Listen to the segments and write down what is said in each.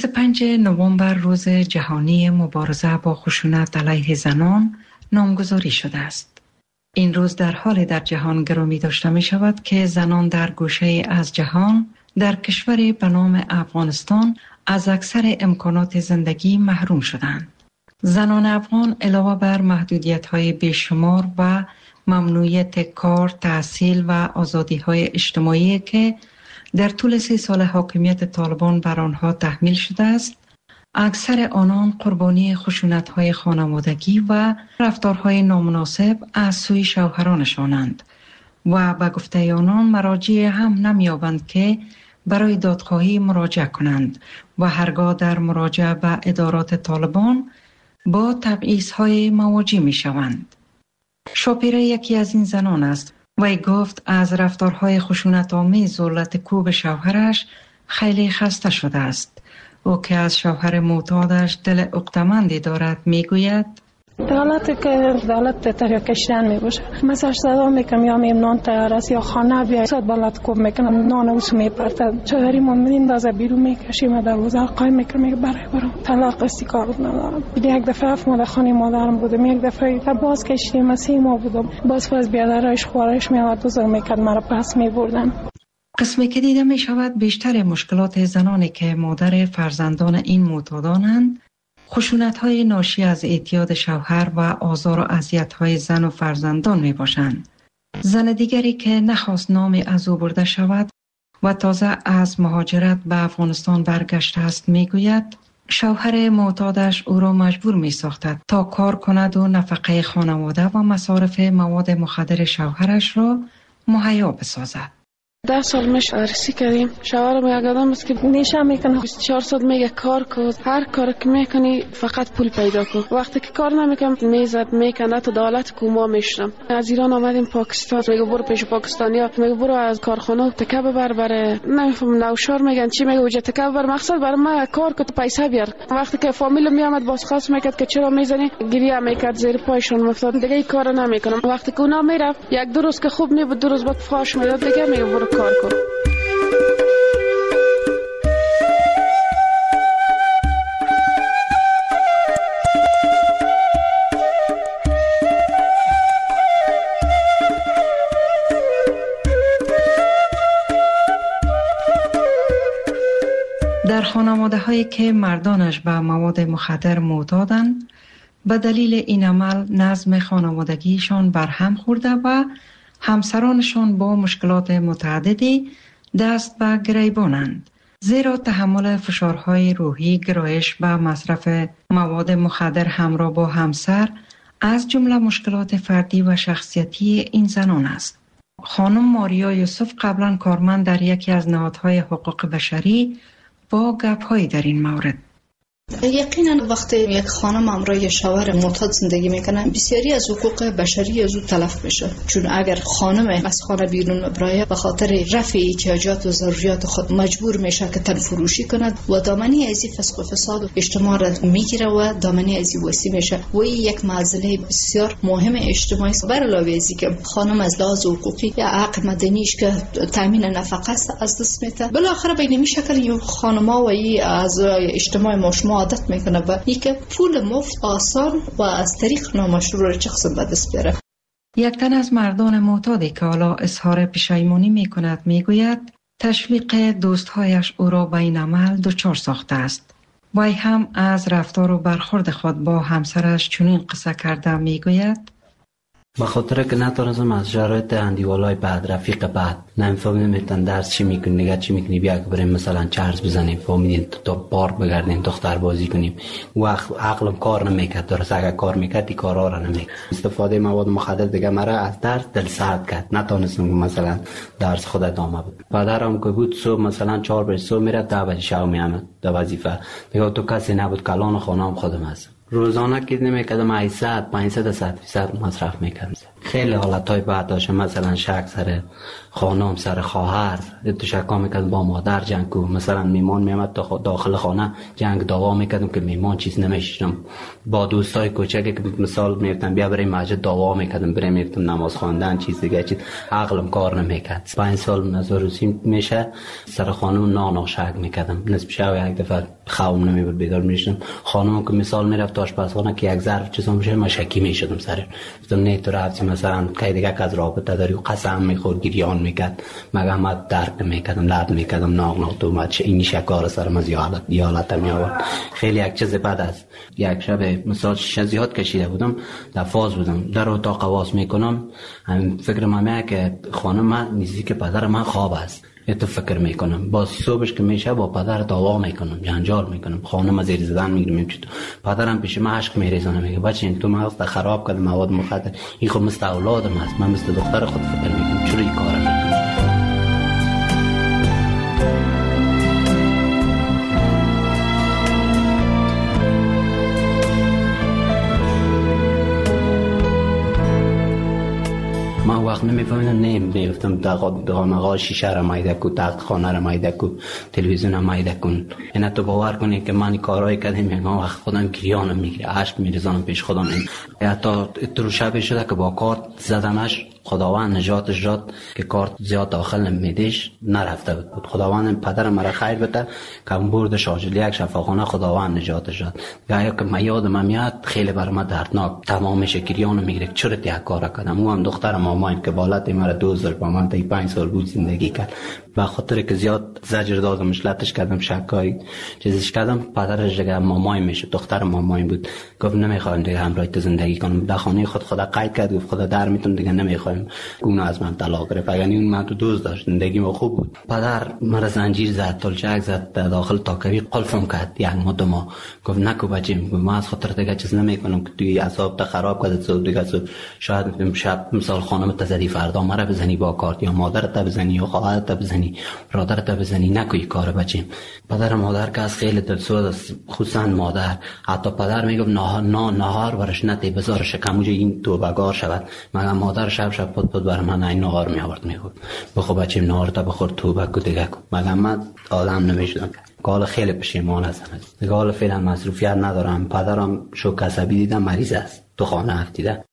25 نوامبر روز جهانی مبارزه با خشونت علیه زنان نامگذاری شده است. این روز در حال در جهان گرامی داشته می شود که زنان در گوشه از جهان در کشوری به نام افغانستان از اکثر امکانات زندگی محروم شدند. زنان افغان علاوه بر محدودیت‌های بیشمار و ممنوعیت کار، تحصیل و آزادی‌های اجتماعی که در طول 3 سال حاکمیت طالبان بر آنها تحمیل شده است، اکثر آنان قربانی خشونت‌های خانوادگی و رفتارهای نامناسب از سوی شوهرانشانند و به گفته آنان مراجع هم نمی‌یابند که برای دادخواهی مراجعه کنند و هرگاه در مراجعه به ادارات طالبان با تبعیض‌های مواجه می‌شوند. شاپیره یکی از این زنان است. وی گفت از رفتارهای خشونت‌آمیز ذلت کوب شوهرش خیلی خسته شده است. او که از شوهر معتادش دل عقده‌مندی دارد میگوید: حالتی که دولت تهیه کشیدن میباشه، مثلا صدا میکنم یا میم نان تیار است یا خانه بیا صد بالات کوب میکنم نان اوس میپرتم چهاری ما میندازه بیرون میکشیم دروازه قایم میکنم برام طلاق استیکار ندارم. یک دفعه اف مادر خانه مادرم بودم، یک دفعه باز کشیدیم 3 ماه بودم، باز بیادرش خوارش میاد بزرگ میکرد مرا پس میبردن. قسمی که دیده می شود بیشتر مشکلات زنانی که مادر فرزندان این معتادانند خشونت‌های ناشی از اعتیاد شوهر و آزار و اذیت‌های زن و فرزندان می‌باشند. زن دیگری که نخواست نام از او برده شود و تازه از مهاجرت به افغانستان برگشته است میگوید شوهر معتادش او را مجبور می‌ساخت تا کار کند و نفقه خانواده و مصارف مواد مخدر شوهرش را مهیا بسازد. 10 سال میشه عروسی کردیم. شوهرم یک آدم است که نیشه میکنه 24 ساعت میگه کار کن، هر کار که میکنی فقط پول پیدا کن. وقتی که کار نمیکنم میزد میکنه تو دولت کوما میشم. از ایران آمدیم پاکستان، میگه برو پیش پاکستانیا، میگه برو از کارخانه تکه ببر بره نمیفهم نوشار میگن چی، میگه وجه تکه ببر مقصد برای ما کار کن پیسه بیار. وقتی که فامیل میامد باز خاص میکرد که چرا میزنی، گریه میکرد زیر پایشون افتاد، دیگه این کارو نمیکنم. وقتی که اونا میرفت 1-2 روز که خوب میبود 2 روز بعد فاش میداد دیگه میگه برو کار کن. در خانواده هایی که مردانش به مواد مخدر معتادند به دلیل این عمل نظم خانوادگیشان برهم خورده و همسرانشان با مشکلات متعددی دست به گریبانند، زیرا تحمل فشارهای روحی، گرایش به مصرف مواد مخدر همراه با همسر از جمله مشکلات فردی و شخصیتی این زنان است. خانم ماریا یوسف قبلا کارمند در یکی از نهادهای حقوق بشری با گپ‌هایی در این مورد. یقینا وقتی یک خانم همراه شوهر معتاد زندگی میکنه بسیاری از حقوق بشری از او تلف میشه، چون اگر خانم از خانه بیرون برای به خاطر رفع احتیاجات و ضروریات خود مجبور میشه که تن فروشی کند و دامنه از فسق و فساد و اجتماع را میگیره و دامنه از وسیع میشه و این یک معضله بسیار مهم اجتماعی است. بر علاوه از اینکه خانم از لحاظ حقوقی یا حق مدنیش که تامین نفقه است از دست میده، بالاخره به این شکل این خانم‌ها و این از اجتماع ما عادت میکنه و اینکه پول مفت آسان و از طریق نامشروع شخص به دست بیاره. یک تن از مردان معتادی که حالا اظهار پشیمانی میکند میگوید تشویق دوستهایش او را به این عمل دچار ساخته است. وی هم از رفتار و برخورد خود با همسرش چنین قصه کرده میگوید به خاطر که نتونستم از شرایط اندیوالای بعد رفیق بعد نمی‌فهمیدم درس چی میکنی نگه چی میکنی بیا که بریم مثلا چرس بزنیم فهمیدین تا پارک بگردیم دختر بازی کنیم و عقلم کار نمیکرد. درست اگر کار میکرد این کارا را نمیکرد. استفاده مواد مخدر دیگه مرا از درس دل سرد کرد، نتونستم مثلا درس خود ادامه بدم. پدرم که بود صبح مثلا 4 بجه صبح میرفت 10 بجه شب میامد در وظیفه دیگه تو کسی نبود کلان خونم خودم هستم. روزانه که نمیکردم 800 500 مصرف میکردم. خیلی حالتهای بعد داشتم، مثلا شک سر خانم، سر خواهر، تشکا میکردم با مادر جنگ کو، مثلا میمان میامد داخل خانه جنگ دعوا میکردم که میمان چیز نمیشم. با دوستای کوچکی که مثال میگفتم بیا بریم مسجد دعوا میکردم، بریم میرفتم نماز خواندن، چیز دیگه چیز عقلم کار نمیکرد. 5 سال نزاروسی میشه سر خانم نانا شک میکردم، نصف شب یک دفعه خوابم نمیبرد بیدار میشدم، خانم که مثال میرفت آشپزخانه که یک ظرف چیزا میشه من شکی میشدم سر گفتم نه تو رفتی مثلا که دیگه از رابطه داری و قسم میخورد گریان میکرد، مگه من درک نمیکردم، لرد میکردم، ناغ تو اومد این شکار سرم از یالت می آورد. خیلی یک چیز بد است. یک شب مثلا شیشه زیاد کشیده بودم، در فاز بودم، در اتاق واس میکنم، همین فکر من که خانم من نزدیک پدر من خواب است، تو فکر میکنم، باز صبحش که میشه با پدر دعوا میکنم، جنجال میکنم، خانم از زیر زدن میگیرم، پدرم پیش من عشق میریزونه، میگه بچه این تو مغز خراب کرد، مواد مخدر، این خود مثل اولادم است، من مثل دختر خود فکر میکنم، چرا این کار میکنم؟ من وقت نمیفهمیدم، میگفتم دغامقا شیشه را مایده کو، تخت خانه را مایده کو، تلویزیون را مایده کن. اینا تو باور کنی که من کارهای کردم، میگم وقت خودم گریانم میگیره، عشق میریزانم پیش خودم. حتی تو شب شده که با کارت زدمش، خداوند نجاتش داد که کارت زیاد داخل نمیدیش، نرفته بود. خداوند پدرم مرا خیر بده که برد شاجلی یک شفاخانه، خداوند نجاتش داد. گاهی که من یادم میاد خیلی بر من دردناک، تمام شکریانو میگیره چرا یک کار کردم. او هم دختر مامایم که بالات مرا 2000 با من تا 5 سال بود زندگی کرد، به خاطر که زیاد زجر دادمش، لطش کردم، شکای چیزش کردم، پدرش دیگه مامایم میشه، دختر مامایم بود، گفت نمیخوام دیگه همراه تو زندگی کنم، در خانه خدا قید کرد، گفت خدا در میتون دیگه نمیخوام، اونو از من طلاق گرفت، یعنی اون من تو دوست داشت، زندگی ما خوب بود. پدر مرا زنجیر زد، تلچک زد، داخل تاکوی قلفم کرد یک ماه ما، گفت نکو بچه‌م، من از خاطر دیگه چیز نمیکنم که توی اعصاب تا خراب کرد، صبح دیگه شاید شب مثال خانم تزدی، فردا مرا بزنی با کارت، یا مادرت بزنی، یا خواهرت بزنی، برادرت بزنی، نکوی کار بچه‌م. پدر مادر که از خیلی دلسوز است، خصوصا مادر. حتی پدر میگفت نهار ورش نتی بذار شکموج این توبه‌گار شود، مگر مادر شب پد بر من این نهار می آورد میگفت بخو بچه‌م نهار تا بخور توبه کو دیگه کو، مگر من آدم نمیشدم. حالا خیلی پشیمان هستم دیگه، حالا فعلا مصروفیت ندارم. پدرم شوک عصبی دیدم، مریض است، تو خانه افتیده.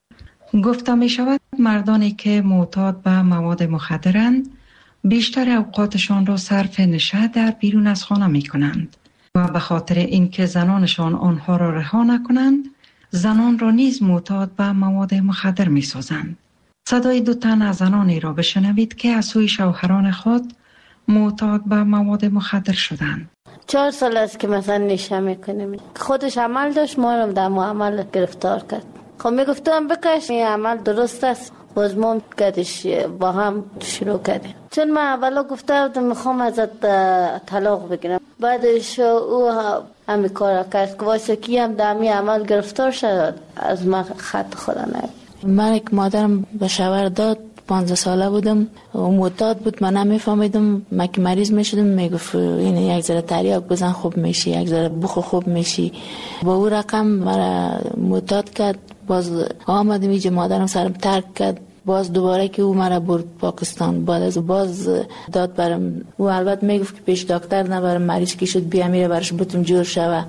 گفته می شود مردانی که معتاد به مواد مخدرند بیشتر اوقاتشان را صرف نشاط در بیرون از خانه می کنند و به خاطر اینکه زنانشان آنها را رها نکنند، زنان را نیز معتاد به مواد مخدر می سازند. صدای 2 تن از زنانی را بشنوید که از سوی شوهران خود معتاد به مواد مخدر شدند. 4 سال است که مثلا نشه میکنیم، خودش عمل داشت، ما رو در عمل گرفتار کرد. خب میگفتم بکش، این عمل درست است، باز ما کدش با هم شروع کردیم. چون من اولا گفته بودم میخوام ازت طلاق بگیرم، بعدش او همین کار کرد که واسه کی هم در همین عمل گرفتار شد، از من خط خدا نگیر. من که مادرم به شوهر داد 15 ساله بودم و معتاد بود، من نمیفهمیدم، من که مریض میشدم میگفت این یک ذره تریاک بزن خوب میشی، یک ذره بخور خوب میشی. با او رقم مرا معتاد کرد. باز آمدم اینجا، مادرم سرم ترک کرد، باز دوباره که او مرا برد پاکستان، بعد از باز داد برم. او البته میگفت که پیش دکتر نبرم، مریض کی شد بیا میره برش بتون جور شوه.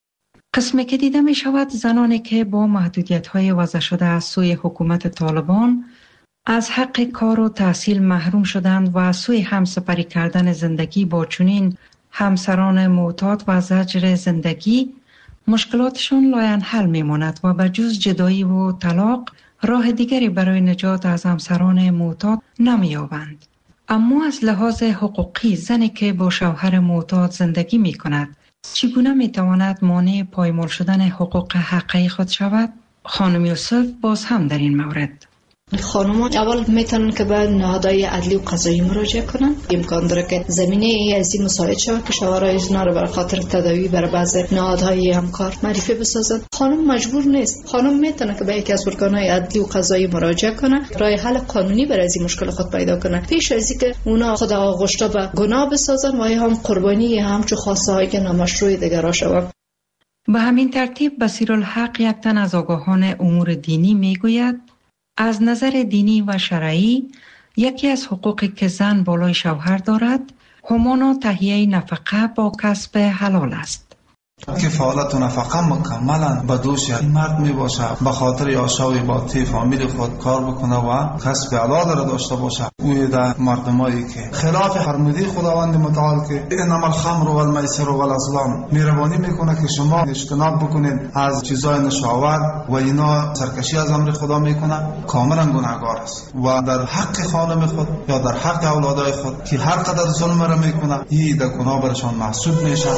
قسمی که دیده می شود زنانی که با محدودیت‌های وضع شده از سوی حکومت طالبان از حق کار و تحصیل محروم شدند و از سوی همسپری کردن زندگی با چنین همسران معتاد و زجر زندگی مشکلاتشان لاینحل میماند و به جز جدایی و طلاق راه دیگری برای نجات از همسران معتاد نمی‌یابند. اما از لحاظ حقوقی زنی که با شوهر معتاد زندگی می کند چگونه می تواند مانع پایمال شدن حقوق حقیقی خود شود؟ خانم یوسف باز هم در این مورد. خانم‌ها اول میتونن که به نهادهای عدلی و قضایی مراجعه کنن. امکان داره که زمینه از این مساعد شود که شوهرای اینا رو برای خاطر تداوی برای بعض نهادهای همکار معرفی بسازن. خانم مجبور نیست، خانم میتونه که به یکی از ارگان‌های عدلی و قضایی مراجعه کنه، راه حل قانونی برای این مشکل خود پیدا کنه پیش از اینکه اونا خود آغشته به گناه بسازن و هم قربانی همچو خواسته‌های نامشروع دیگر را شوند. به همین ترتیب بصیرالحق یک تن از آگاهان امور دینی میگوید از نظر دینی و شرعی یکی از حقوقی که زن بالای شوهر دارد همانا تهیه نفقه با کسب حلال است. کفالت و نفقه مکملا به دوش این مرد می باشه، به خاطر یاشاوی باطی فامیل خود کار بکنه و کسب حلال را داشته باشه. اوی در مردمایی که خلاف فرموده خداوند متعال که انما الخمر و المیسر و الازلام، مهربانی میکنه که شما اجتناب بکنید از چیزای نشاور و اینا سرکشی از امر خدا میکنه، کاملا گناهگار است و در حق خانم خود یا در حق اولادای خود که هر قدر ظلم را میکنه این در گناه برشان محسوب میشه.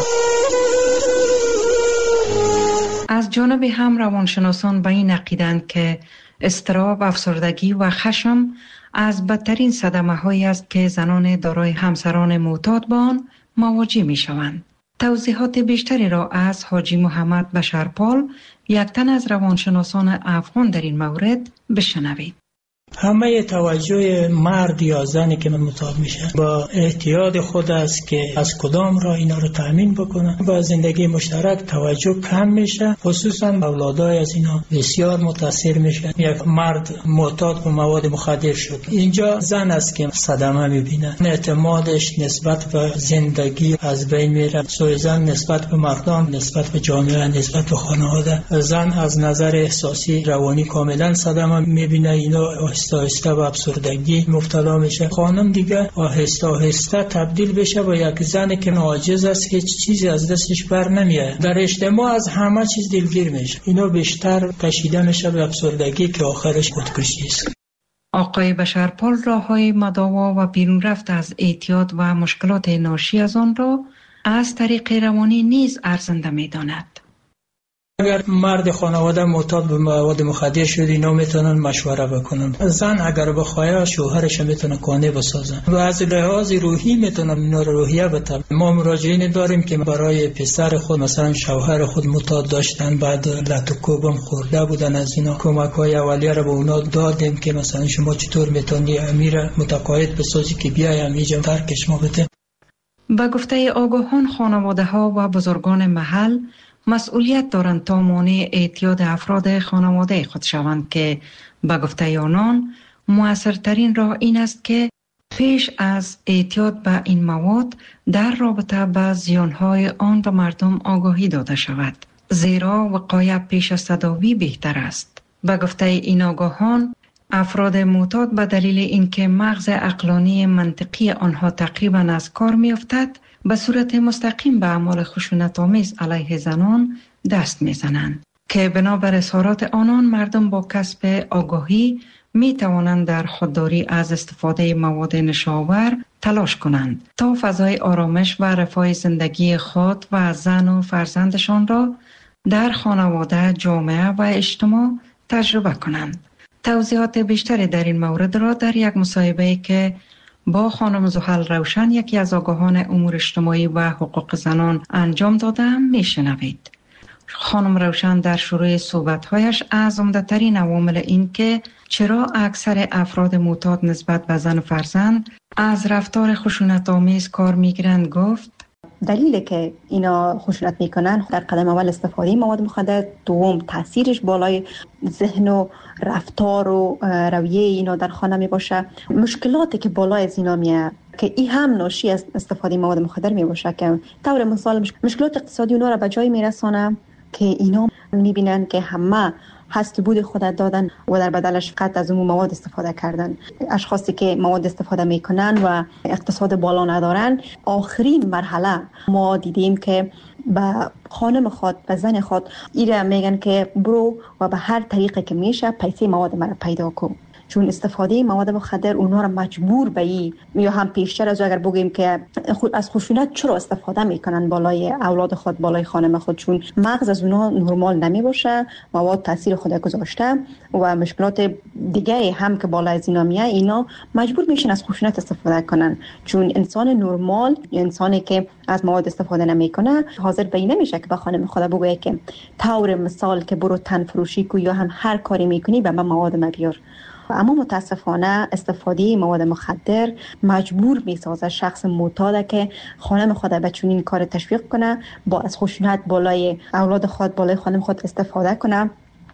از جانب هم روانشناسان به این عقیدند که اضطراب، افسردگی و خشم از بدترین صدمه‌هایی است که زنان دارای همسران معتاد با آن مواجه می‌شوند. توضیحات بیشتری را از حاجی محمد بشرپال، یک تن از روانشناسان افغان در این مورد بشنوید. همه توجه مرد یا زنی که معتاد میشه با احتیاط خود است که از کدام راه اینا رو تامین بکنه. با زندگی مشترک توجه کم میشه، خصوصا اولادای از اینا بسیار متاثر میشه. یک مرد معتاد به مواد مخدر شد، اینجا زن است که صدمه میبینه، اعتمادش نسبت به زندگی از بین میره. سوی زن نسبت به مردم، نسبت به جامعه، نسبت به خانواده. زن از نظر احساسی روانی کاملا صدمه میبینه، اینا آهسته به افسردگی مبتلا میشه. خانم دیگه آهسته تبدیل بشه به یک زنی که عاجز است، هیچ چیزی از دستش بر نمیاد. در اجتماع از همه چیز دلگیر میشه. اینا بیشتر کشیده میشه به افسردگی که آخرش خودکشی است. آقای بشرپال راه‌های مداوا و بیرون رفت از اعتیاد و مشکلات ناشی از آن را از طریق روانی نیز ارزنده می‌داند. اگر مرد خانواده معتاد به مواد مخدر شد، اینا میتونن مشوره بکنن. زن اگر بخواد شوهرش میتونه قانع بسازن و از لحاظ روحی میتونن اینا رو روحیه بدن. ما مراجعین داریم که برای پسر خود مثلا شوهر خود معتاد داشتن، بعد لط و کوبم خورده بودن، از اینا کمک‌های اولیه رو به اونا دادیم که مثلا شما چطور میتونی امیر متقاعد بسازی که بیایم اینجا ترکش ما بده. با گفته آگاهان، خانواده‌ها و بزرگان محل مسئولیت دارند تا مانع اعتیاد افراد خانواده خود شوند که به گفته آنان مؤثرترین راه این است که پیش از اعتیاد به این مواد در رابطه با زیانهای آن به مردم آگاهی داده شود، زیرا وقایع پیش از تداوی بهتر است. به گفته این آگاهان، افراد معتاد به دلیل اینکه مغز عقلانی منطقی آنها تقریبا از کار می‌افتد، به صورت مستقیم به اعمال خشونت‌آمیز علیه زنان دست می‌زنند که بنابر اظهارات آنان مردم با کسب آگاهی می‌توانند در خودداری از استفاده مواد نشاور تلاش کنند تا فضای آرامش و رفاه زندگی خود و زن و فرزندشان را در خانواده، جامعه و اجتماع تجربه کنند. توضیحات بیشتری در این مورد را در یک مصاحبه‌ای که با خانم زحل روشن، یکی از آگاهان امور اجتماعی و حقوق زنان، انجام دادم میشنوید. خانم روشن در شروع صحبت‌هایش از عمده‌ترین عوامل این که چرا اکثر افراد معتاد نسبت به زن و فرزند از رفتار خشونت‌آمیز کار می‌گیرند گفت: دلیلی که اینا خشونت میکنن در قدم اول استفاده مواد مخدر، دوم تاثیرش بالای ذهن و رفتار و رویه اینا در خانه می باشه، مشکلاتی که بالای از اینا میاد که این هم ناشی از استفاده مواد مخدر می باشه که طور مثال مشکلات اقتصادی اونا را به جای میرسانه که اینا میبینن که همه هست بود خودت دادن و در بدلش فقط از اون مواد استفاده کردن. اشخاصی که مواد استفاده میکنن و اقتصاد بالا ندارن، آخرین مرحله ما دیدیم که به خانم خود، به زن خود ایره میگن که برو و به هر طریقی که میشه پیسه مواد مرا پیدا کن، چون استفاده مواد مخدر اونها را مجبور به این، یا هم پیشتر از اگر بگیم که از خشونت چرا استفاده میکنن بالای اولاد خود، بالای خانم خود، چون مغز از اونها نرمال نمی باشه، مواد تاثیر خود گذاشته و مشکلات دیگه هم که بالای از اینا میاد، اینا مجبور میشن از خشونت استفاده کنن، چون انسان نرمال یا انسانی که از مواد استفاده نمیکنه حاضر به این نمیشه که به خانم خود بگه که طور مثال که برو تن فروشی کو یا هم هر کاری میکنی به من مواد بیار. اما متاسفانه استفاده مواد مخدر مجبور میسازه شخص معتاد که خانم خود به چنین کار تشویق کنه، با از خشونت بالای اولاد خود، بالای خانم خود استفاده کنه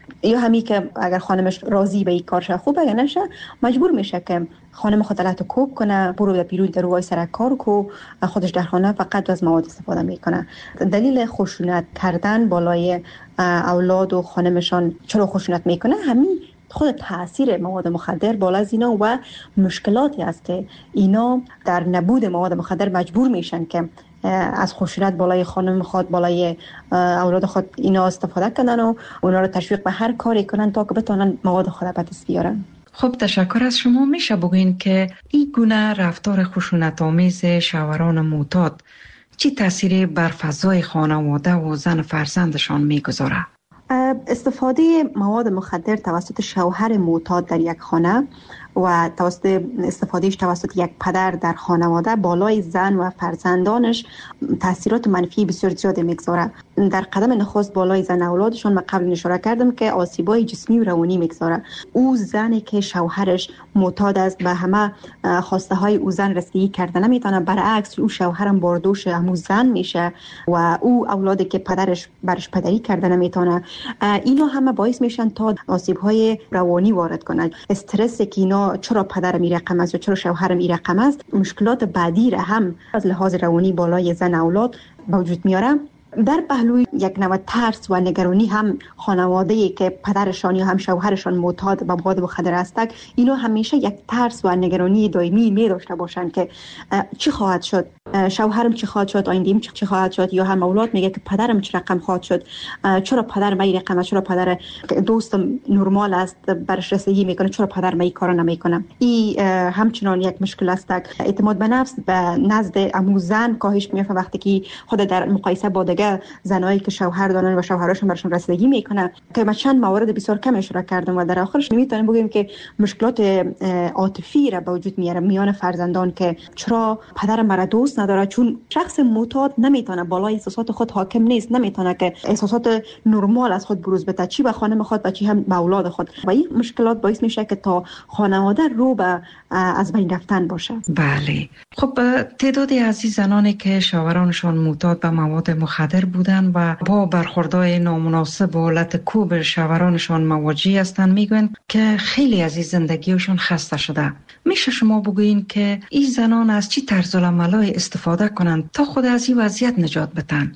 یا همی که اگر خانمش راضی به این کارش خوبه یا نشه مجبور میشه که خانم خود علت کوب کنه، برو به بیرون در روی سر کار کو، خودش در خانه فقط از مواد استفاده میکنه. دلیل خشونت کردن بالای اولاد و خانمشان چرا خشونت میکنه؟ همین خود تاثیر مواد مخدر بالا از اینا و مشکلاتی است که اینا در نبود مواد مخدر مجبور میشن که از خشونت بالای خانم خود، بالای اولاد خود اینا استفاده کنن و اونا رو تشویق به هر کاری کنن تا که بتونن مواد خود به دست بیارن. خب تشکر از شما. میشه بگوین که این گونه رفتار خشونت آمیز شوهران معتاد چی تأثیری بر فضای خانواده و زن فرزندشان میگذاره؟ استفاده مواد مخدر توسط شوهر معتاد در یک خانه و استفادهش توسط یک پدر در خانواده بالای زن و فرزندانش تاثیرات منفی بسیار زیاد میگذاره. در قدم نخست بالای زن اولادشان من قبل اشاره کردم که آسیبای جسمی و روانی میگذاره. او زنی که شوهرش معتاد است به همه خواسته های او زن رسیدگی کرده نمیتونه، برعکس او شوهرم باردوش همون زن میشه و او اولادی که پدرش برش پدری کرده نمیتونه، اینا همه باعث میشن تا آسیب های روانی وارد کنند. استرس که اینا چرا پدرم این رقم است یا چرا شوهرم این رقم است، مشکلات بعدی را هم از لحاظ روانی بالای زن اولاد به وجود میاره. در پهلوی یک نوع ترس و نگرانی هم خانواده‌ای که پدرشان یا هم شوهرشان معتاد به مواد مخدر هستند، اینا همیشه یک ترس و نگرانی دائمی می داشته باشند که چی خواهد شد، شوهرم چی خواهد شد، آینده‌ام چی خواهد شد، یا هم اولاد میگه که پدرم چه رقم خواهد شد، چرا پدرم این رقم است، چرا پدر دوستم نرمال است برش رسیدگی میکنه، چرا پدرم این کارو نمیکنه. این همچنان یک مشکل است. اعتماد به نفس به نزد عمو زن کاهش میافته وقتی که خود در مقایسه با دیگه زنایی که شوهر دارن و شوهرشون برشون رسیدگی میکنه، که من چند موارد بسیار کم اشاره کردم و در آخرش نمیتونیم بگیم که مشکلات عاطفی را به وجود میاره میان فرزندان که چرا پدرم مرا دوست نداره، چون شخص معتاد نمیتونه بالای احساسات خود حاکم نیست، نمیتونه که احساسات نرمال از خود بروز بده، چی به خانم خود و چی هم به اولاد خود، و این مشکلات باعث میشه که تا خانواده رو به از بین رفتن باشه. بله. خب تعدادی از زنانی که شوهرانشان معتاد به مواد مخدر بودن و با برخوردهای نامناسب و حالت کوب شوهرانشان مواجه هستند، میگویند که خیلی از زندگیشون خسته شده. میشه شما بگوین که این زنان از چی طرز العملای استفاده کنند تا خود از این وضعیت نجات بدن؟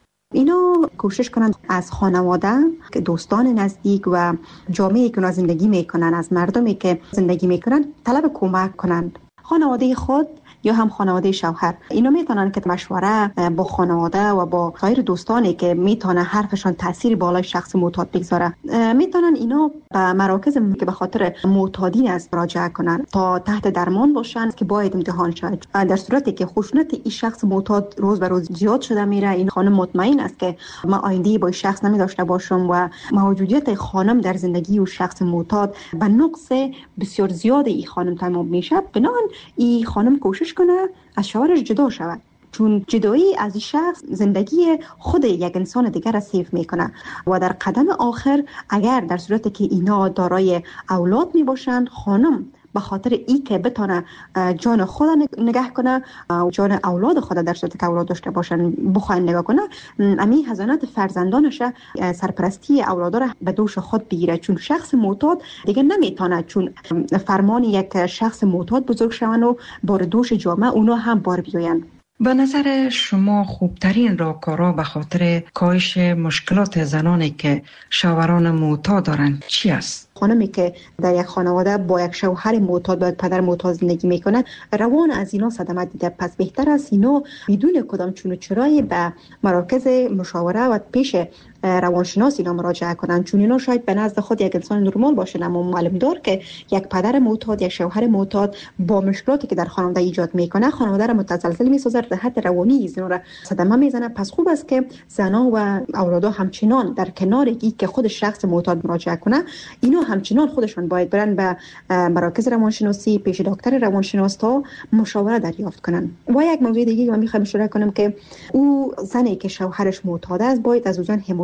اینا کوشش کنند از خانواده، دوستان نزدیک و جامعه‌ای که زندگی میکنن، از مردمی که زندگی میکنن طلب کمک کنند. خانواده خود یا هم خانواده شوهر، اینا میتونن که مشوره با خانواده و با غیر دوستانی که میتونه حرفشان تاثیر بالای شخص معتاد بگذاره، میتونن اینا به مراکز که به خاطر معتادین است مراجعه کنن تا تحت درمان باشن که باید امتحان شود. در صورتی که خشونت این شخص معتاد روز به روز زیاد شده میره، این خانم مطمئن است که ما آینده با این شخص نمی داشته باشم و موجودیت خانم در زندگی و شخص معتاد به نقص بسیار زیاد این خانم تمام میشه. بنابراین این خانم کوشش کنه از شوهرش جدا شود، چون جدایی از این شخص زندگی خود یک انسان دیگر را سیف میکنه و در قدم آخر اگر در صورتی که اینا دارای اولاد می باشند، خانم به خاطر ای که بتونه جان خود نگه کنه و جان اولاد خود در صورتی که اولاد داشته باشن بخواین نگاه کنه، امی حضانت فرزندانش سرپرستی اولادا را به دوش خود بگیره، چون شخص معتاد دیگه نمیتونه، چون فرمان یک شخص معتاد بزرگ شون و بار دوش جامعه اونا هم بار بیاین. به نظر شما خوبترین راهکارها به خاطر کاهش مشکلات زنانی که شوهران معتاد دارند چی است؟ خانمی که در یک خانواده با یک شوهر معتاد با پدر معتاد زندگی میکنه، روان از اینا صدمه دیده، پس بهتر است اینا بدون کدام چون و چرایی به مراکز مشاوره و پیش روانشناس اینا مراجعه کنن، چون اینا شاید به نزد خود یک انسان نرمال باشه، اما معلوم دار که یک پدر معتاد، یک شوهر معتاد با مشکلاتی که در خانواده ایجاد میکنه، خانواده را متزلزل میسازه، در حد روانی اینا را صدمه میزنه. پس خوب است که زنا و اولادا همچنان در کنار ای که خود شخص معتاد مراجعه کنه، اینا همچنان خودشون باید برن به مراکز روانشناسی پیش دکتر روانشناس تا مشاوره دریافت کنن. و یک موضوع دیگه که من میخوام اشاره کنم که او زنی که شوهرش معتاد است باید از او زن حمایت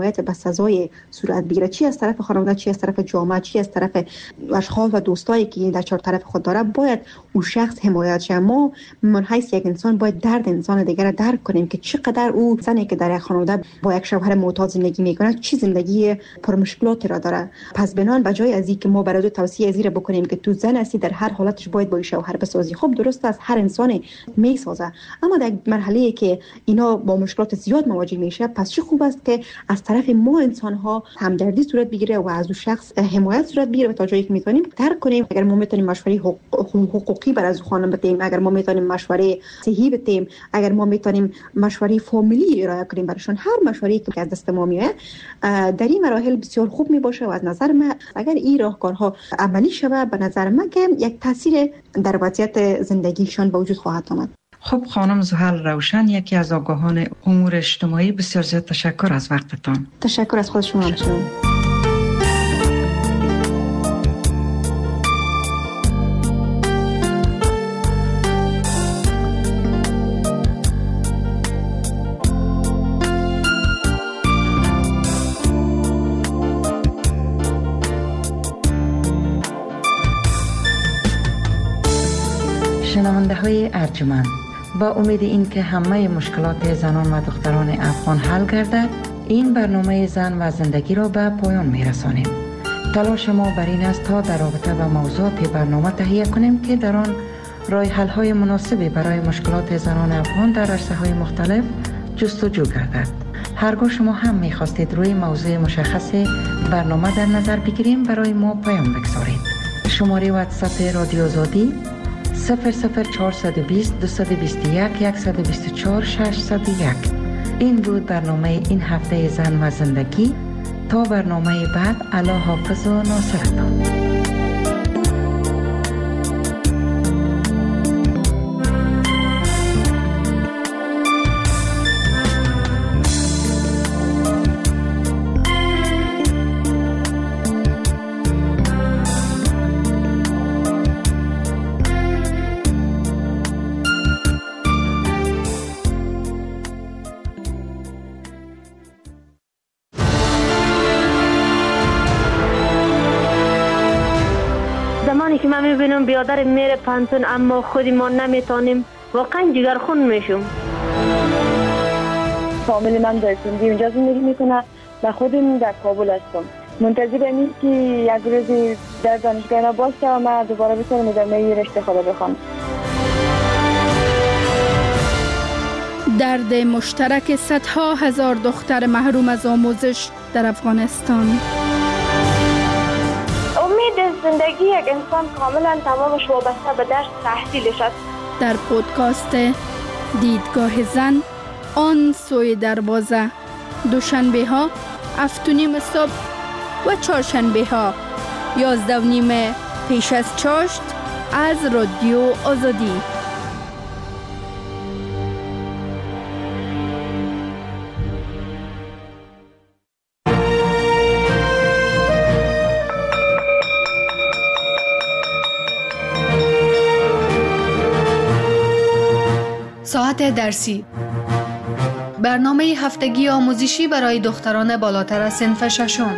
باید به سزای صورت بگیره، چی از طرف خانواده، چی از طرف جامعه، چی از طرف اشخاص و دوستایی که در چهار طرف خود داره، باید اون شخص حمایت شه. ما من حیث یک انسان باید درد انسان دیگر را درک کنیم که چقدر او زنی که در یک خانواده با یک شوهر معتاد زندگی میکنه چی زندگی پر مشکلاتی را داره. پس بنان بجای از اینکه ما برای توصیه ازی را بکنیم که تو زن هستی در هر حالتش باید با شوهر بسازی، خب درست است هر انسانی میسازه، اما در مرحله که اینا با مشکلات زیاد مواجه میشه، پس چه خوب است که از طرف ما انسان ها همدردی صورت بگیره و از اون شخص حمایت صورت بگیره و تا جایی که میتونیم درک کنیم. اگر ما میتونیم مشوره حقوقی برای از خانم بدیم، اگر ما میتونیم مشوره صحی بدیم، اگر ما میتونیم مشوره فامیلی ارائه کنیم براشون، هر مشوره‌ای که از دست ما میاد در این مراحل بسیار خوب میباشه و از نظر من اگر این راهکارها عملی شوه، به نظر من که یک تاثیر در وضعیت زندگیشان به وجود خواهد آمد. خب خانم زحل روشن، یکی از آگاهان امور اجتماعی، بسیار زیاد تشکر از وقتتان. تشکر از خود شما همچنین. شنونده های ارجمند، با امید این که همه مشکلات زنان و دختران افغان حل گردد، این برنامه زن و زندگی را به پایان می رسانیم. تلاش ما بر این است تا در رابطه با موضوعات برنامه تهیه کنیم که در آن راه حل های مناسبی برای مشکلات زنان افغان در عرصه های مختلف جستجو گردد. هرگاه شما هم می خواستید روی موضوع مشخص برنامه در نظر بگیریم، برای ما پیام بگذارید. شماره واتساپ رادیو آزادی 00420 221 124 601. این بود برنامه این هفته زن و زندگی. تا برنامه بعد، الله حافظ و ناصرتان. که من میبینم بیادر میره پانتون اما خودی ما نمیتونیم، واقعا جگرخون میشم. فامیل من در سندی اونجا زندگی میکنه و خودم در کابل هستم. منتظرم که یک روزی در دانشگاه باشه و من دوباره بتونم ادامه رشته خدا بخوام. درد مشترک صدها هزار دختر محروم از آموزش در افغانستان. زندگی یک انسان کاملا تمامش وابسته به درس تحصیلش است. در پودکاست دیدگاه زن، آن سوی دروازه، دوشنبه ها 7:30 صبح و چهارشنبه ها 11:30 پیش از چاشت از رادیو آزادی. ساعت درسی، برنامه هفتگی آموزشی برای دختران بالاتر از صنف ششم.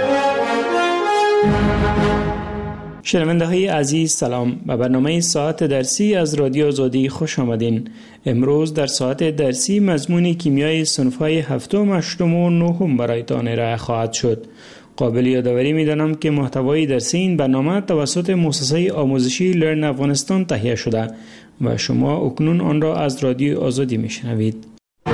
شنونده های عزیز سلام، به برنامه ساعت درسی از رادیو آزادی خوش آمدین. امروز در ساعت درسی مضمون کیمیای صنف‌های هفتم، هشتم و نهم برایتان ارائه خواهد شد. قابل یادآوری می‌دانم که محتوای درسی این برنامه توسط مؤسسه آموزشی لرن افغانستان تهیه شده و شما اکنون آن را از رادیو آزادی میشنوید.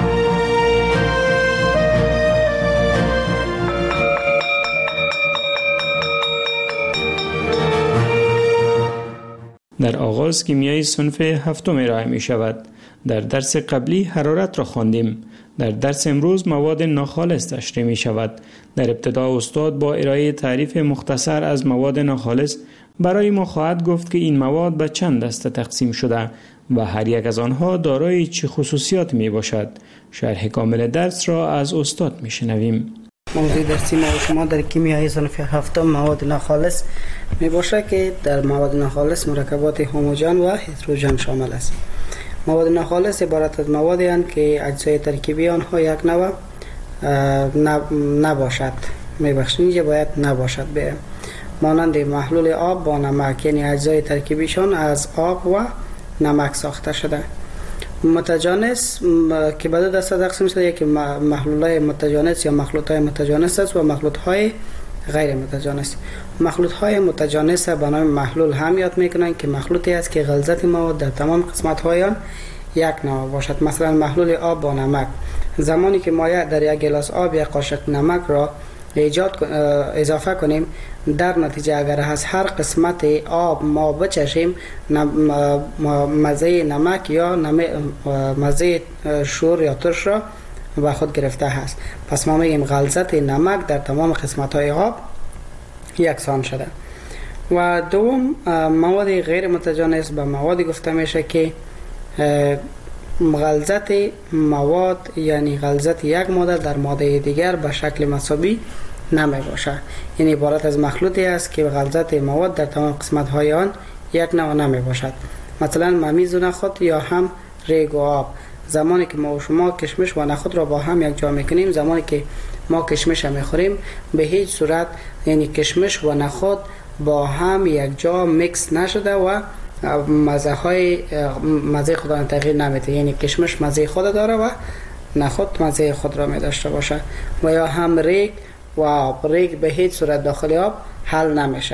در آغاز کیمیای صنف هفتم ارائه می شود. در درس قبلی حرارت را خواندیم. در درس امروز مواد ناخالص تشریح می شود. در ابتدا استاد با ارائه تعریف مختصر از مواد ناخالص برای ما خواهد گفت که این مواد به چند دسته تقسیم شده و هر یک از آنها دارای چه خصوصیات می باشد. شرح کامل درس را از استاد می شنویم. موضوع درسی ما شما در کیمیای صنف هفتم مواد ناخالص می باشه که در مواد ناخالص مرکبات هوموژن و هتروژن شامل است. مواد ناخالص عبارت از موادی هستند که اجزای ترکیبی آنها یک نوع نباشد. میبخشید اینجا باید نباشد به مانند محلول آب با نمک، یعنی اجزای ترکیبیشان از آب و نمک ساخته شده. متجانس که به دو دسته تقسیم شده، یکی محلول‌های متجانس یا مخلوط‌های متجانس است و مخلوط‌های غیر متجانس. مخلوط‌های متجانس به نام محلول هم یاد میکنند که مخلوطی است که غلظت مواد در تمام قسمت‌های آن یک نوع باشد. مثلا محلول آب با نمک، زمانی که ما در یک گلاس آب یک قاشق نمک را اضافه کنیم، در نتیجه اگر از هر قسمت آب ما بچشیم مزه نمک یا مزه شور یا ترش را به خود گرفته است. پس ما میگیم غلظت نمک در تمام قسمت های آب یکسان شده. و دوم، مواد غیر متجانس به مواد گفته میشه که غلظت مواد، یعنی غلظت یک ماده در ماده دیگر به شکل مساوی نمی باشه. یعنی عبارت از مخلوطی است که غلظت مواد در تمام قسمت های آن یک نوع نمی باشد. مثلا ممیز و نخود یا هم ریگ و آب، زمانی که ما و شما کشمش و نخود را با هم یک جا میکنیم، زمانی که ما کشمش را میخوریم به هیچ صورت، یعنی کشمش و نخود با هم یک جا میکس نشده و مزه خود را تغییر نمیده. یعنی کشمش مزه خود داره و نخود مزه خود را می داشته باشه. و یا هم ریگ و آب، ریگ به هیچ صورت داخل آب حل نمیشه.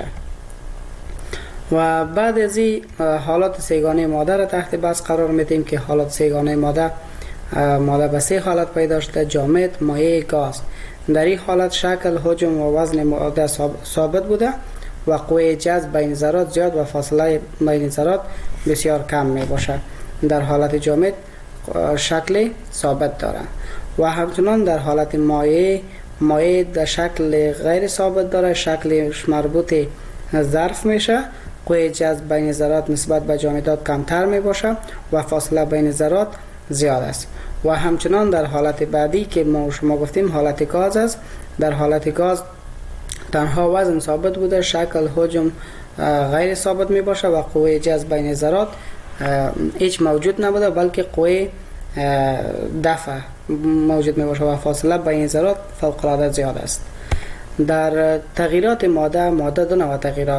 و بعد از این حالات سیگانه ماده را تحت بحث قرار میدیم که حالات سیگانه ماده به سه حالت پیدا شده: جامد، مایع، گاز. در این حالت شکل، حجم و وزن ماده ثابت بوده و قوه جذب بین ذرات زیاد و فاصله بین ذرات بسیار کم می باشد. در حالت جامد شکل ثابت دارد و همچنان در حالت مایع در شکل غیر ثابت دارد، شکلش مربوط ظرف میشه. قوه جذب بین ذرات نسبت به جامدات کمتر می باشد و فاصله بین ذرات زیاد است. و همچنان در حالت بعدی که ما شما گفتیم حالت گاز است، در حالت گاز تنها وزن ثابت بوده، شکل، حجم غیر ثابت می باشه و قوه جذب بین ذرات هیچ موجود نبوده، بلکه قوه دفع موجود می باشه و فاصله بین ذرات فوق العاده زیاد است. در تغییرات ماده دو نوع تغییرات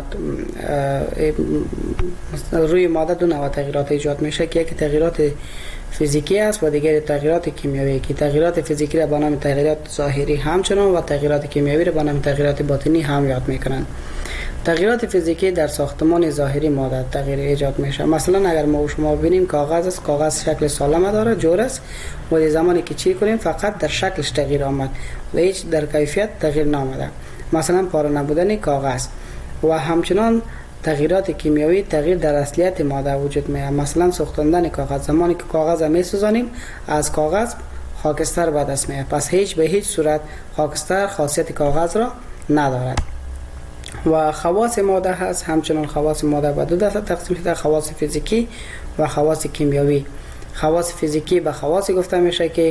روی ماده دو نوع تغییرات ایجاد میشه که یکی تغییرات فیزیکی است و دیگر تغییرات کیمیایی، که تغییرات فیزیکی را به نام تغییرات ظاهری همچنان و تغییرات کیمیایی را به نام تغییرات باطنی هم یاد میکنند. تغییرات فیزیکی در ساختمان ظاهری ماده تغییر ایجاد میشه. مثلا اگر ما و شما ببینیم کاغذ است، کاغذ شکل سالم داره، جور است، ولی زمانی که چی کنیم فقط در شکلش تغییر آمد و هیچ در کیفیت تغییر نامده. مثلا پاره نبودن کاغذ. و همچنان تغییرات کیمیایی، تغییر در اصلیت ماده وجود میاد. مثلا سوختاندن کاغذ، زمانی که کاغذ را میسوزانیم از کاغذ خاکستر به دست میاد، پس به هیچ صورت خاکستر خاصیت کاغذ را ندارد. و خواص ماده هست، همچنان خواص ماده به دو دسته تقسیم شده: خواص فیزیکی و خواص کیمیایی. خواص فیزیکی به خواص گفته میشه که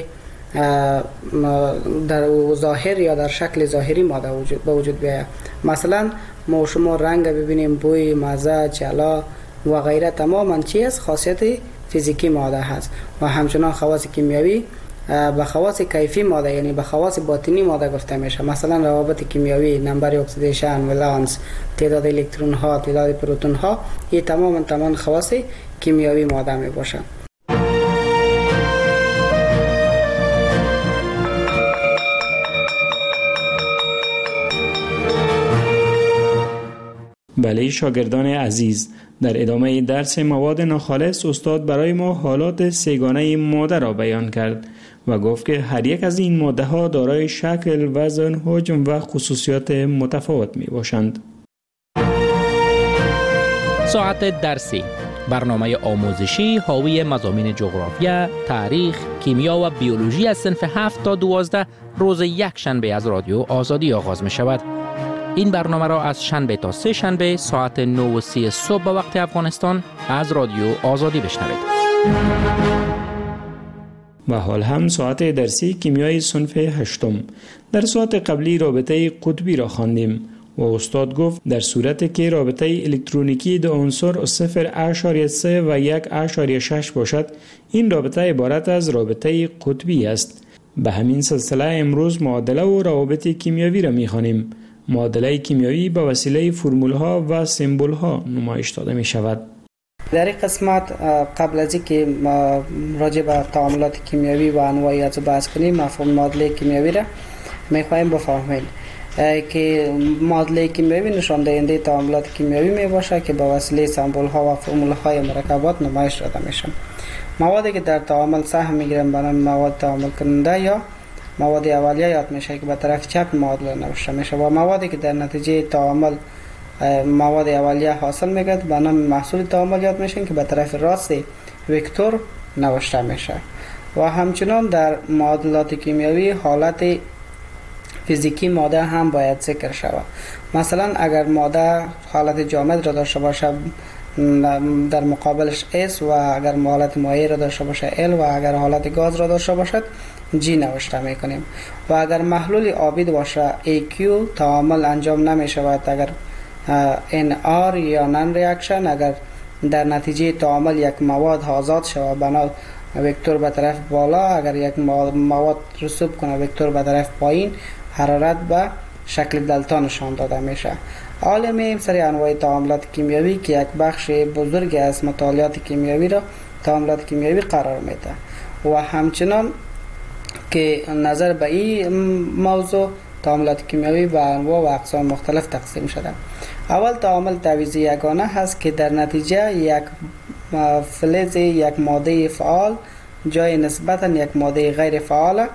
در ظاهر یا در شکل ظاهری ماده به وجود بیاید. مثلا ما شما رنگ ببینیم، بوی، مزه، جلا و غیره تماما چیز خاصیت فیزیکی ماده هست. و همچنان خواص کیمیایی به خواص کیفی ماده، یعنی به خواص باطنی ماده گفته میشه. مثلا روابط کیمیایی، نمبر اکسیدیشن، ولانس، تعداد الکترون ها، تعداد پروتون ها، این تمام خواص کیمیایی ماده می باشه. بله شاگردان عزیز، در ادامه درس مواد ناخالص استاد برای ما حالات سه‌گانه ماده را بیان کرد و گفت که هر یک از این ماده ها دارای شکل، وزن، حجم و خصوصیات متفاوت می باشند. ساعت درسی، برنامه آموزشی حاوی مضامین جغرافیا، تاریخ، کیمیا و بیولوژی از صنف 7 تا 12 روز یک شنبه از رادیو آزادی آغاز می شود. این برنامه را از شنبه تا سه شنبه ساعت 9:30 صبح به وقت افغانستان از رادیو آزادی بشنوید. و حال هم ساعت درسی کیمیای صنف 8. در ساعت قبلی رابطه قطبی را خواندیم و استاد گفت در صورتی که رابطه الکترونیکی دو عنصر 0.3 و 1.6 باشد، این رابطه عبارت از رابطه قطبی است. به همین سلسله امروز معادله و روابط کیمیایی را می‌خوانیم. معادله کیمیایی به وسیله فرمول‌ها و سمبول‌ها نمایش داده می‌شود. در این قسمت قبل از اینکه راجع به تعاملات کیمیایی و انواع از بحث کنیم، مفهوم معادله کیمیایی را می‌خوایم بفهمیم که معادله کیمیایی نشان دهنده تعاملات کیمیایی میباشد که به وسیله سمبول‌ها و فرمول‌های مرکبات نمایش داده میشن. موادی که در تعامل سهم میگیرن به نام مواد تعامل کننده یا مواد اولیه یاد میشه که به طرف چپ معادله نوشته میشه و موادی که در نتیجه تعامل مواد اولیه حاصل میگیرد به نام محصول تعامل یاد میشن که به طرف راست وکتور نوشته میشه. و همچنان در معادلات کیمیایی حالت فیزیکی ماده هم باید ذکر شود. مثلا اگر ماده حالت جامد را داشته باشد در مقابلش S و اگر حالت مایع را داشته باشد L و اگر حالت گاز را داشته باشد G نوشته میکنیم. و اگر محلول آبی باشه AQ تعامل انجام نمی شود. اگر NR یا نان ریاکشن اگر در نتیجه تعامل یک مواد آزاد شود بنا وکتور به طرف بالا، اگر یک مواد رسوب کنه وکتور به طرف پایین، حرارت به شکل دلتا نشان داده میشه. حالا میایم سر انواع تعاملات کیمیایی که یک بخش بزرگ از مطالعات کیمیایی را تعاملات کیمیایی قرار میده و همچنان که نظر به این موضوع تعاملات کیمیایی به انواع و اقسام مختلف تقسیم شده. اول تعامل تعویضی یگانه هست که در نتیجه یک فلز یک ماده فعال جای نسبتا یک ماده غیر فعال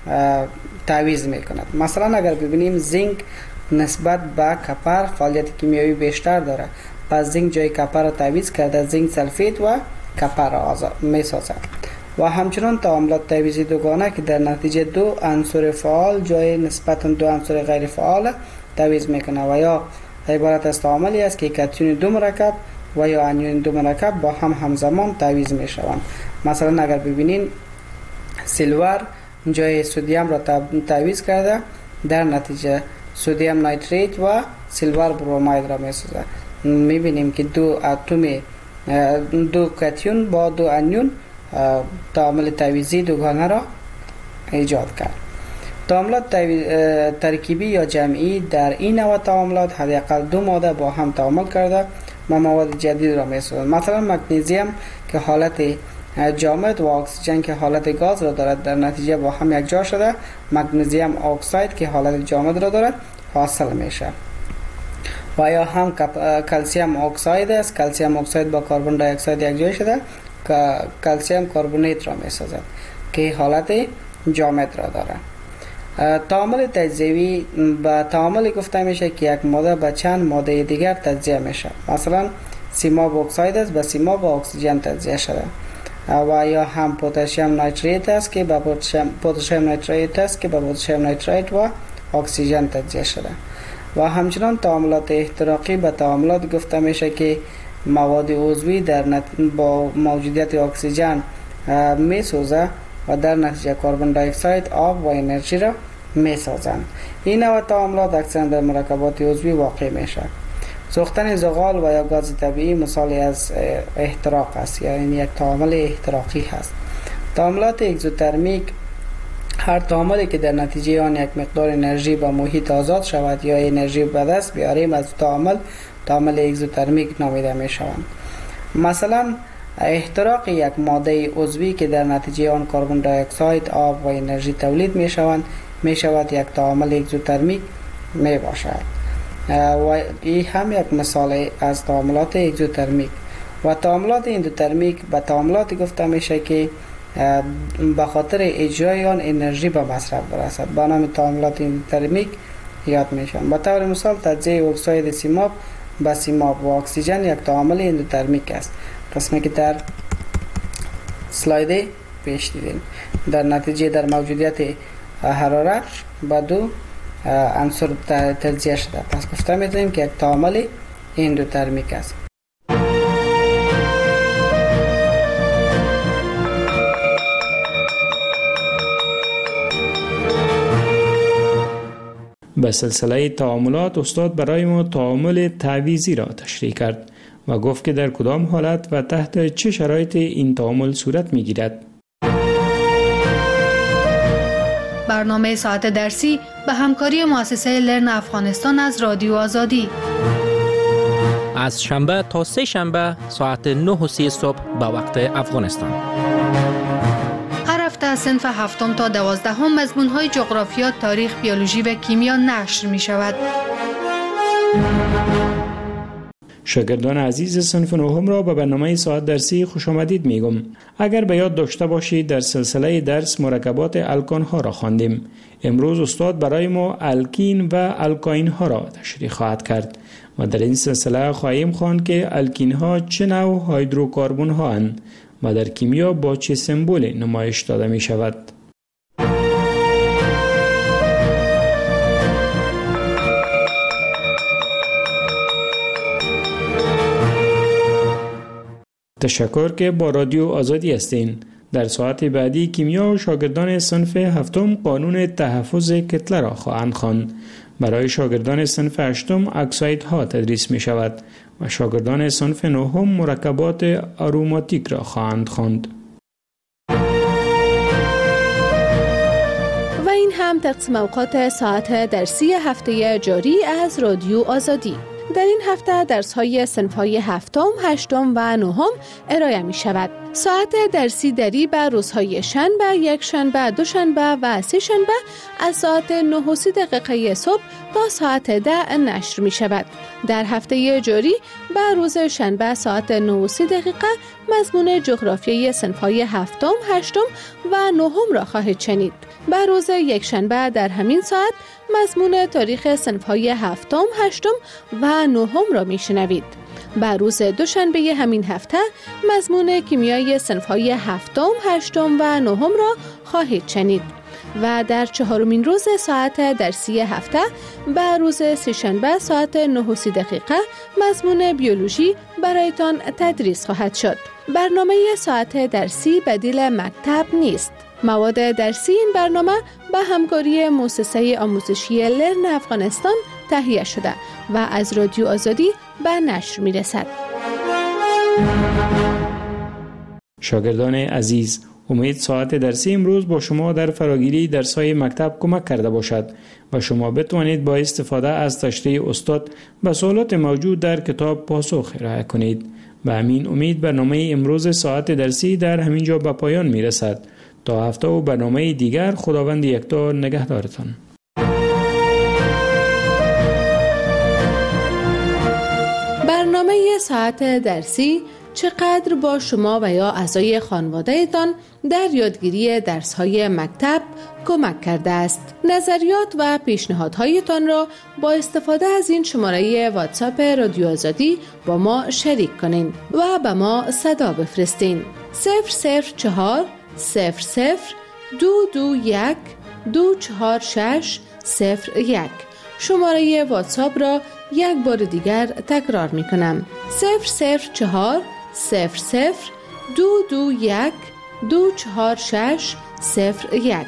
تعویض میکند. مثلا اگر ببینیم زینک نسبت به کپر فعالیت کیمیایی بیشتر داره، پس زینک جای کپر را تعویض کرده زینک سلفید و کپر را میسازد. و همچنان تعاملات تعویضی دوگانه که در نتیجه دو عنصر فعال جای نسبتا دو عنصر غیر فعال تعویض میکنه و یا عبارت از تعاملی است که کاتیون دو مرکب و یا انیون دو مرکب با هم همزمان تعویض میشوند. مثلا اگر ببینین سیلور جای سدیم را تعویض کرده، در نتیجه سدیم نیتریت و سیلور بروماید را میسازد. میبینیم که دو اتم دو کاتیون با دو انیون تعامل تعویضی دوگانه را ایجاد کرد. تعاملات ترکیبی یا جمعی در این نوع تعاملات حداقل دو ماده با هم تعامل کرده و مواد جدید را میسازند. مثلا مگنیزیم که حالت جامد و اکسیژن که حالت گاز را دارد در نتیجه با هم یک جا شده مگنیزیم اکساید که حالت جامد را دارد حاصل میشه. و یا هم کلسیم اکساید است، کلسیم اکساید با کربن دی اکساید یک جا شده که کلسیم کربونیت را میسازد که حالت جامد را دارد. تعامل تجزیوی به تعامل گفته میشه که یک ماده به چند ماده دیگر تجزیه میشه. مثلا سیماب اکساید است به سیماب و اکسیژن تجزیه شده و یا هم پتاسیم نیتریت است که به پتاسیم نیتریت است که به پتاسیم نیتریت و اکسیژن تجزیه شده. و همچنان تعاملات احتراقی به تعاملات گفته میشه که مواد عضوی با موجودیت اکسیژن میسوزه و در نتیجه کربن دی اکساید، آب و انرژی را میسازند. این نوع تعاملات اکثرا در مرکبات عضوی واقع میشه. سوختن زغال و یا گاز طبیعی مثالی از احتراق است، یعنی یک تعامل احتراقی هست. تعاملات اگزوترمیک هر تعاملی که در نتیجه آن یک مقدار انرژی به محیط آزاد شود یا انرژی به دست بیاریم از تعامل اگزوترمیک نامیده می شوند. مثلا احتراق یک ماده عضوی که در نتیجه آن کربن دی اکساید، آب و انرژی تولید می شود یک تعامل اگزوترمیک می باشد. و این هم یک مثال از تعاملات اگزوترمیک. و تعاملات اندوترمیک به تعاملات گفته میشه که به خاطر اجرای آن انرژی به مصرف برسد، به نام تعاملات اندوترمیک یاد میشن. به طور مثال تجزیه اکساید سیماب به سیماب و اکسیژن یک تعامل اندوترمیک است، قسمی که در سلاید پیش دیدیم. در نتیجه در موجودیت حرارت به دو عنصر تجزیه شده، پس گفته میتونیم که یک تعامل اندوترمیک است. به سلسله تعاملات استاد برای ما تعامل تعویضی را تشریح کرد و گفت که در کدام حالت و تحت چه شرایط این تعامل صورت میگیرد. برنامه ساعت درسی به همکاری مؤسسه لرن افغانستان از رادیو آزادی. از شنبه تا سه شنبه ساعت 9:30 صبح به وقت افغانستان. هر هفته از صنف 7 تا 12 مضمون‌های جغرافیا، تاریخ، بیولوژی و کیمیا نشر می شود. شاگردان عزیز صنف 9 را به برنامه ساعت درسی خوش آمدید میگم. اگر به یاد داشته باشید در سلسله درس مرکبات الکان ها را خواندیم. امروز استاد برای ما الکین و الکاین ها را تشریح خواهد کرد و در این سلسله خواهیم خواند که الکین ها چه نوع هیدروکاربن ها اند و در کیمیا با چه سمبولی نمایش داده می شود. تشکر که با رادیو آزادی هستین. در ساعت بعدی کیمیا و شاگردان صنف 7 قانون تحفظ کتله را خواهند خواند. برای شاگردان صنف 8 اکسایدها تدریس می شود و شاگردان صنف 9 مرکبات آروماتیک را خواهند خواند. و این هم تقسیم اوقات ساعت درسی هفته جاری از رادیو آزادی. در این هفته درس‌های صنف‌های 7، 8 و 9 ارائه می‌شود. ساعت درسی دری به روزهای شنبه، یک شنبه، دو شنبه و سه شنبه از ساعت 9:30 صبح تا ساعت 10 نشر می‌شود. در هفته جاری به روز شنبه ساعت 9:30 مضمون جغرافیای صنف‌های 7، 8 و 9 را خواهید شنید. به روز یک شنبه در همین ساعت مضمون تاریخ صنف‌های 7، 8 و 9 را میشنوید. به روز دوشنبه همین هفته مضمون کیمیای صنف‌های 7، 8 و 9 را خواهید شنید. و در چهارمین روز ساعت درسی هفته به روز سه‌شنبه ساعت 9:30 مضمون بیولوژی برایتان تدریس خواهد شد. برنامه ساعت درسی بدیل مکتب نیست. مواد درسی این برنامه به همکاری مؤسسه آموزشی لرن افغانستان تهیه شده و از رادیو آزادی به نشر می رسد. شاگردان عزیز، امید ساعت درسی امروز با شما در فراگیری درس‌های مکتب کمک کرده باشد و شما بتوانید با استفاده از تشریح استاد به سوالات موجود در کتاب پاسخ ارائه کنید. به همین امید برنامه امروز ساعت درسی در همین جا به پایان می رسد. تا هفته و برنامه دیگر خداوند یکتا نگهدارتان. برنامه ساعت درسی چقدر با شما و یا اعضای خانواده‌تان در یادگیری درس‌های مکتب کمک کرده است. نظریات و پیشنهادهایتان را با استفاده از این شماره واتساپ رادیو آزادی با ما شریک کنین و به ما صدا بفرستین. 004 00 221 246 01. شماره واتساپ را یک بار دیگر تکرار می کنم. 004 00 221 246 01.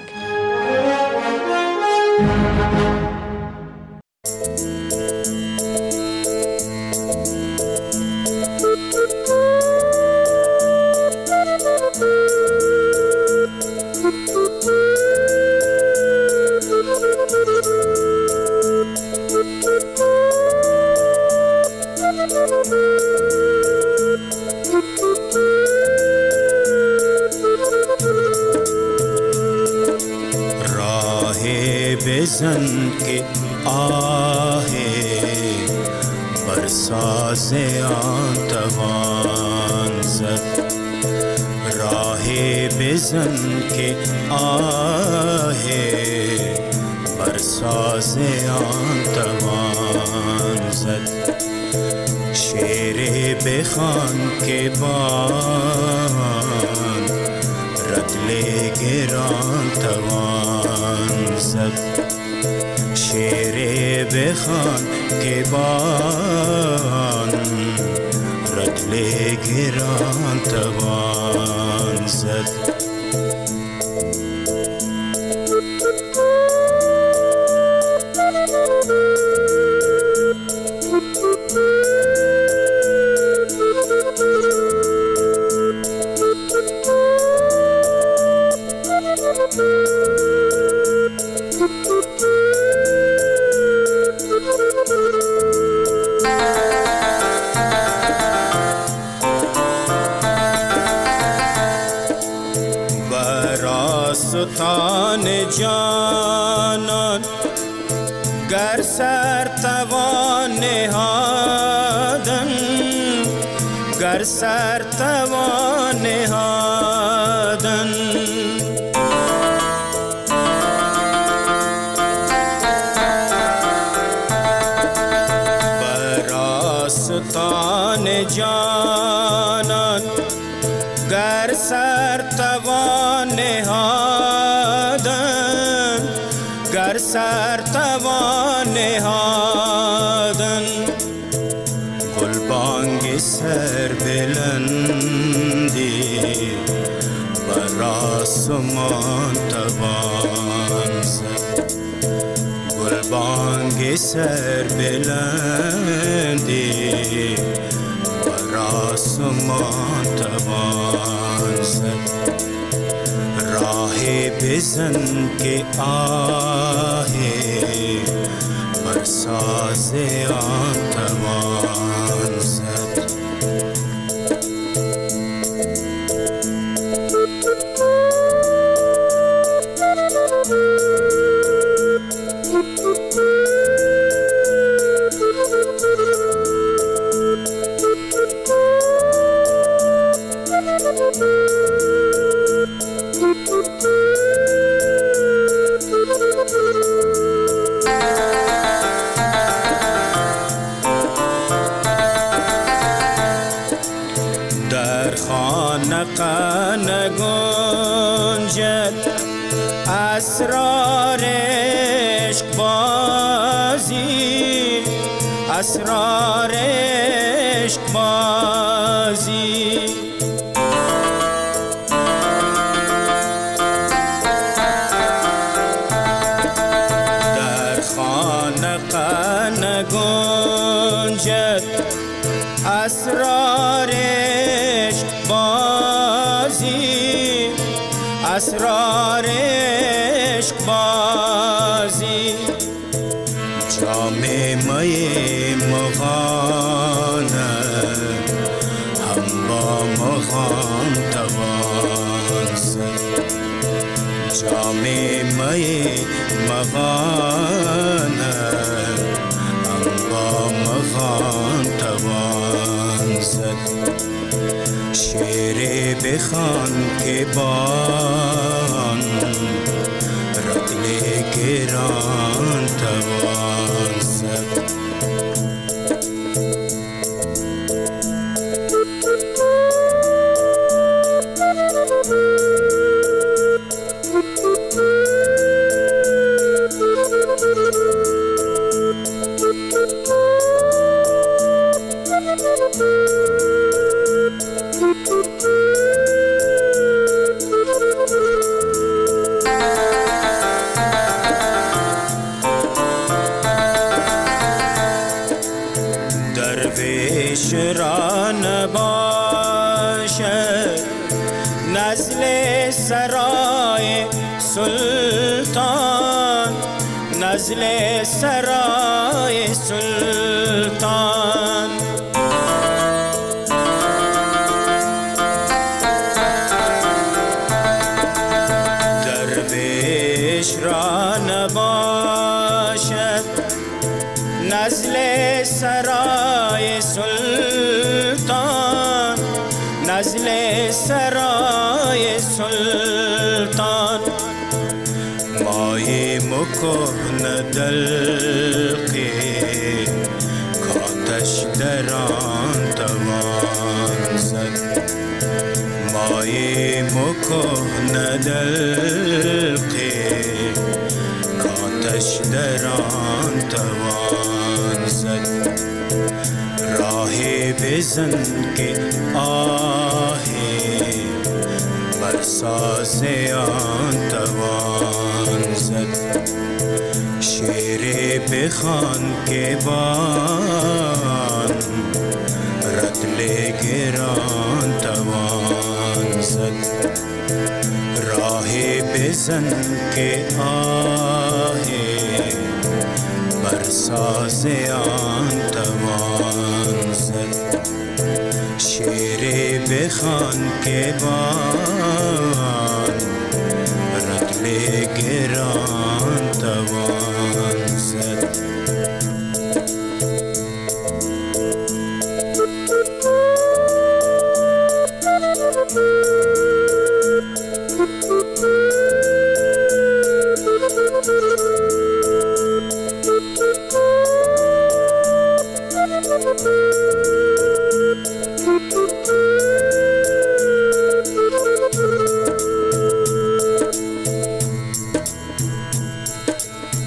بزن که آه برساز آن توان زد، راه بزن که آه برساز آن توان زد، شعر بخوان که بان رطل گران توان زد، شعر بخوان که بان رطل گران توان زد. ستان جانان گر سر توان نهادن گر سر توان نهادن بر ستان جانان گر سر توان نهادن گر سر توان نهادن گلبانگ سر بلندی بر آسمان توان زد گلبانگ سر بلندی بر آسمان توان زد راهی بزن که آهی بر ساز آن توان زد در خانقه نگنجد اسرار عشق بازی اسرار عشق بازی در خانقه نگنجد اسرار عشق بازی اسرار عشق بازی جام می مغانه هم با مغان توان زد جام می مغانه هم با مغان توان زد شعر بخوان که بان رطل گران توان زد درویش را نباشد نزل سرای سلطان نزل سرای سلطان درویش را نباشد نزل سرای سلطان نزل سرای سلطان مای مکن دلقی کاتش دران توان زد مای مکن دلقی کاتش دران توان زد راهی بزن که آهی بر ساز آن توان زد شعر بخوان که بان رطل گران توان زد راهی بزن که آهی بر ساز آن توان زد شعر بخوان که بان رطل گران